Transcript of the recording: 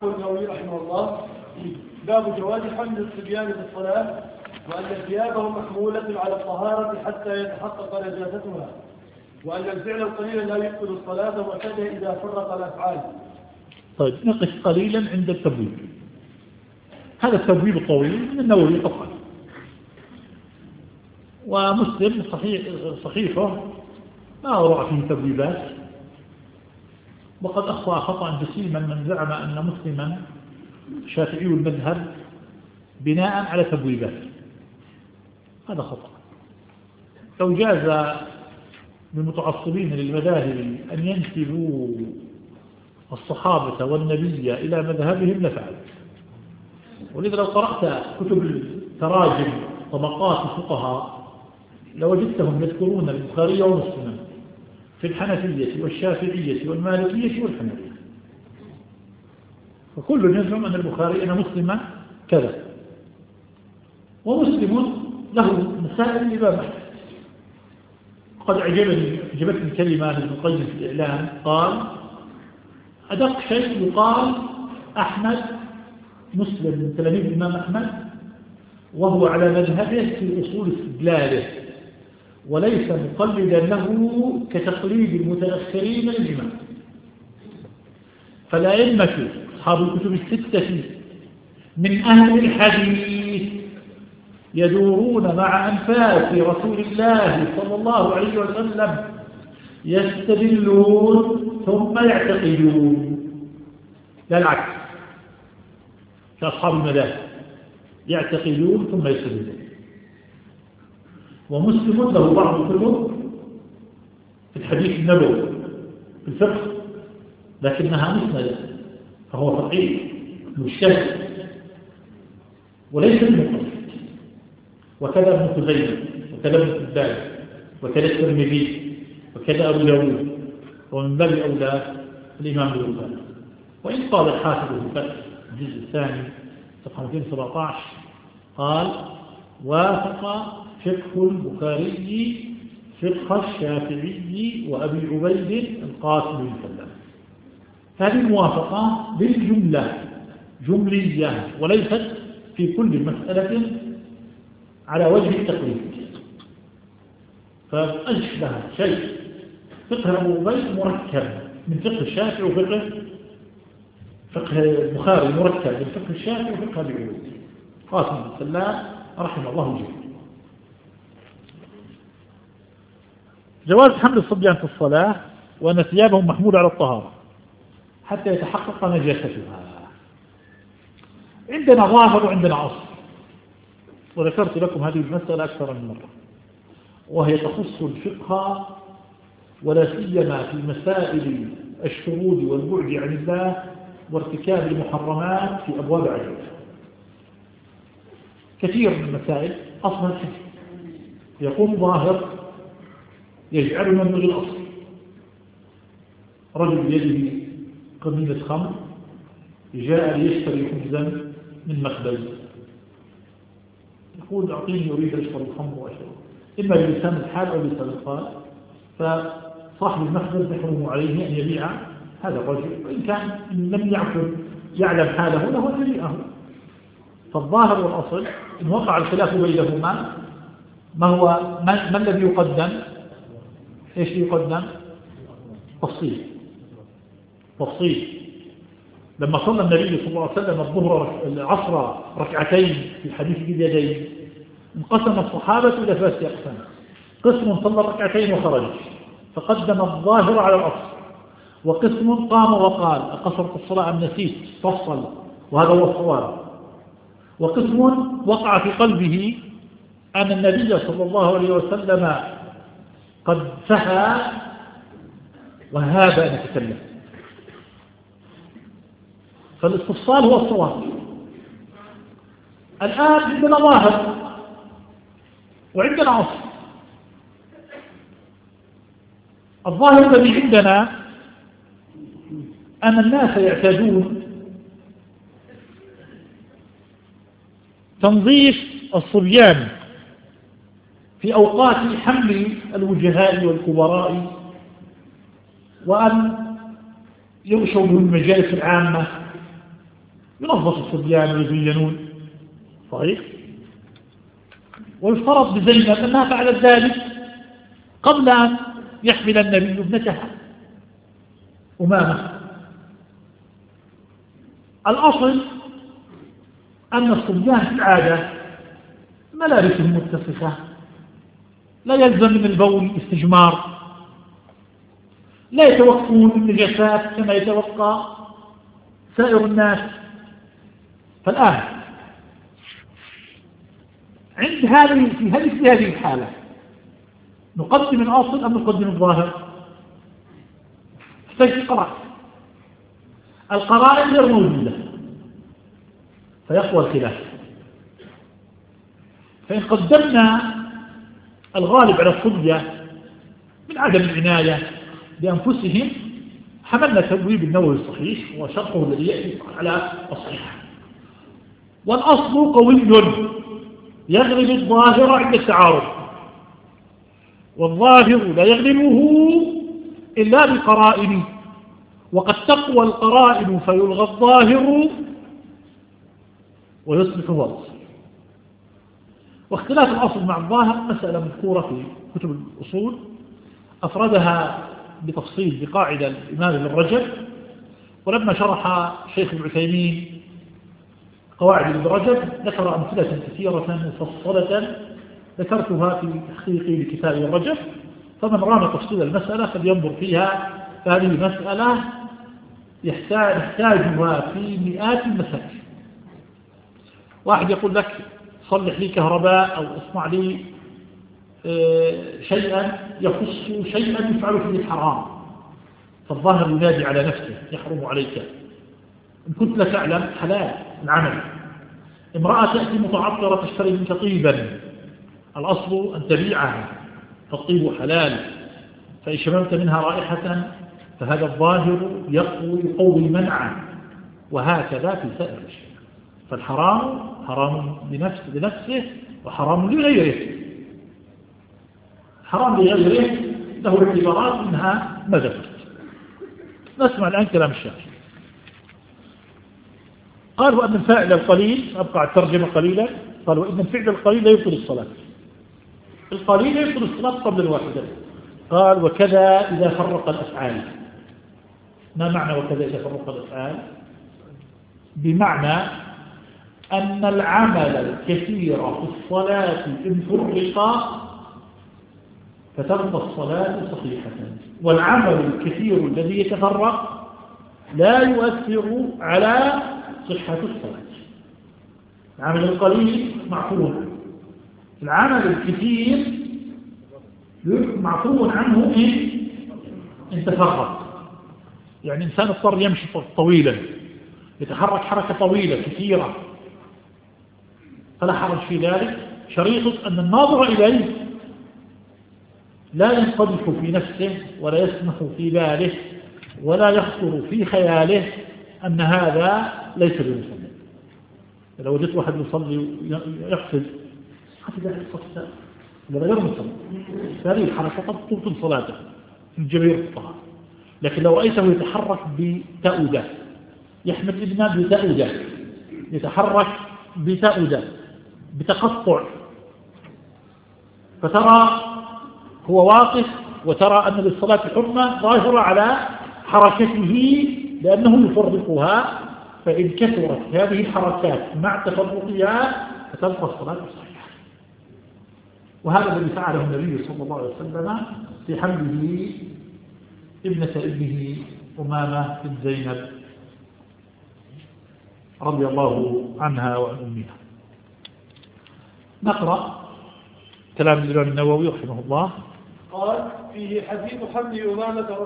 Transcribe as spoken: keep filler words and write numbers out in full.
النووي رحمه الله باب جواز حمل الصبيان بالصلاة وأن ثيابهم محمولة على الطهارة حتى يتحقق نجاستها، وأن الفعل القليل لا يبطل الصلاة وكذا إذا فرق الأفعال. طيب نقف قليلا عند التبويب. هذا التبويب الطويل من النووي طبعا، ومسلم صحيح صحيحه ما وضع فيه تبويبات، وقد أخطأ خطأ جسيما من زعم أن مسلما شافعي المذهب بناء على تبويبات. هذا خطأ. لو جاز للمتعصبين للمذاهب أن ينسبوا الصحابة والنبي إلى مذهبهم لفعل. ولذا لو قرأت كتب التراجم طبقات الفقهاء لوجدتهم يذكرون البخاري ومسلم في الحنفية والشافعية والمالكية والحنفية، فكل يزعم أن البخاري أن مسلما كذا، ومسلم له مسائل الإمام أحمد. قد أعجبني أعجبتني كلمة ابن القيم في الإعلام، قال أدق شيء يقال أحمد مسلم من تلاميذ الإمام أحمد وهو على مذهبه في أصول استدلاله، وليس مقلدا له كتقليد المتأخرين للإمام. فالأئمة أصحاب الكتب الستة من أهل الحديث يدورون مع أنفاس رسول الله صلى الله عليه وسلم، يستدلون ثم يعتقدون، لا العكس. كأصحاب المذاهب يعتقدون ثم يستدلون. ومسلم له بعض الكتب في الحديث النبوي في الفقه لكنها مسندة، فهو فقيه مجتهد وليس المقلد. وكذا ابن خزيمة وكذا ابن حبان وكذا الترمذي وكذا أبو داود، ومن باب أولى الإمام البخاري. وإن قال الحافظ في الفتح الجزء الثاني صفحة مئتين وسبعة عشر قال وافق فقه البخاري فقه الشافعي وأبي عبيد القاسم بن سلام. هذه الموافقة بالجملة جملية وليست في كل مسألة على وجه التقليد. فأشبه شيء فقه أبو عبيد مركب من فقه الشافعي وفقه فقه البخاري مركب من فقه الشافعي وفقه أبي عبيد قاسم بن سلام رحمه الله جميعا. جواز حمل الصبيان في الصلاة وأن ثيابهم محمولة على الطهارة حتى يتحقق نجاستها. عندنا ظاهر وعندنا أصل، وذكرت لكم هذه المسألة أكثر من مرة، وهي تخص الفقه ولا سيما في مسائل الشرود والبعد عن الله وارتكاب المحرمات في أبواب عديدة. كثير من المسائل أصلا الحكم يقوم ظاهر يجعلنا من الأصل. رجل بيده قميلة خمر جاء ليشتري خبزا من مخبز، يقول أعطيني أريد أشتري الخمر وأشرب، إما بلسان الحال أو بلسان القال. فصاحب المخبز يحرم عليه أن يبيع هذا الرجل، وإن كان لم يعقل يعلم حاله له أن يبيعه. فالظاهر والأصل إن وقع الخلاف بينهما ما هو ما, ما الذي يقدم؟ إيش يقدم؟ تفصيل تفصيل. لما صلى النبي صلى الله عليه وسلم الظهر العصر ركعتين في حديث اليدين انقسم الصحابة إلى ثلاثة أقسام. قسم صلى ركعتين وخرج فقدم الظاهر على الأصل، وقسم قام وقال أقصرت الصلاة أم نسيت فصل وهذا هو الصواب، وقسم وقع في قلبه أن النبي صلى الله عليه وسلم قد سهى وهاب أن يتكلم، فالاستفصال هو الصواب. الآن عندنا ظاهر وعندنا أصل. الظاهر الذي عندنا أن الناس يعتادون تنظيف الصبيان في أوقات حمل الوجهاء والكبراء، وأن ينشر من المجالس العامة ينظف الصبيان ويزينون صحيح. ويفترض بزينب أنها فعلت ذلك قبل أن يحمل النبي ابنتها أمامة. الأصل أن الصبيان في العادة ملابسهم متصفة، لا يلزم من البول استجمار، لا يتوقون النجاسات كما يتوقع سائر الناس. فالآن عند هذه في هذه في هذه الحالة نقدم الأصل أم نقدم الظاهر؟ تحتاج قرائن، القرائن غير موجودة فيقوى الخلاف. فإن قدمنا الغالب على الصبية من عدم العناية بأنفسهم حملنا تبويب النووي الصحيح وشرحه الذي يأتي على الصحيح. والأصل قوي يغلب الظاهر عند التعارض، والظاهر لا يغلبه إلا بقرائن، وقد تقوى القرائن فيلغى الظاهر ويصبح هو الأصل. واختلاف الأصل مع الظاهر مسألة مذكورة في كتب الأصول أفردها بتفصيل بقاعدة الإمام ابن رجب، ولما شرح شيخ ابن عثيمين قواعد ابن رجب ذكر أمثلة كثيرة مفصلة ذكرتها في تحقيقي لكتاب ابن رجب، فمن رام تفصيل المسألة فلينظر فيها. فهذه مسألة يحتاجها في مئات المسائل. واحد يقول لك صلح لي كهرباء أو اصنع لي شيئا يخص شيئا يفعل فيه الحرام، فالظاهر ينادي على نفسه يحرم عليك. إن كنت لا تعلم حلال العمل. امرأة تأتي متعطرة تشتري منك طيبا، الأصل أن تبيعها، فالطيب حلال، فإن شممت منها رائحة فهذا الظاهر يقوي يقوي منعا، وهكذا في سائر الأشياء. فالحرام حرام لنفسه, لنفسه وحرام لغيره. حرام لغيره له اعتبارات منها ما ذكرت. نسمع الآن كلام الشافعي. قالوا أن الفاعل القليل، أبقى الترجمة قليلا، قالوا إن الفعل القليل لا يبطل الصلاة. القليل لا يبطل الصلاة قبل الواحدة. قال وكذا إذا فرق الأفعال. ما معنى وكذا إذا فرق الأفعال؟ بمعنى أن العمل الكثير في الصلاة إن فرق فتبقى الصلاة صحيحة، والعمل الكثير الذي يتفرق لا يؤثر على صحة الصلاة. العمل القليل معفو، العمل الكثير معفو عنه إن تفرق. يعني إنسان اضطر يمشي طويلا، يتحرك حركة طويلة كثيرة، فلا حرج في ذلك، شريط أن الناظر إليه لا ينقدح في نفسه ولا يسمح في باله ولا يخطر في خياله أن هذا ليس بمصلي. لو وجدت واحد يصلي يقصد حتى ذلك الصلاة هذا غير مصلي، هذه الحركة قد تبطل صلاته في جميع الطهارة. لكن لو رأيته يتحرك بتأودة، يحمل ابنه بتأودة، يتحرك بتأودة بتقطع، فترى هو واقف وترى أن للصلاة حرمة ظاهرة على حركته لأنه يفرقها، فإن كثرت هذه الحركات مع تفرقها فتبقى الصلاة صحيحة. وهذا الذي فعله النبي صلى الله عليه وسلم في حمله ابنة ابنه أمامة بنت زينب رضي الله عنها وعن أمها. نقرأ كلام الإمام النووي رحمه الله. قال فيه حديث حمل أمامة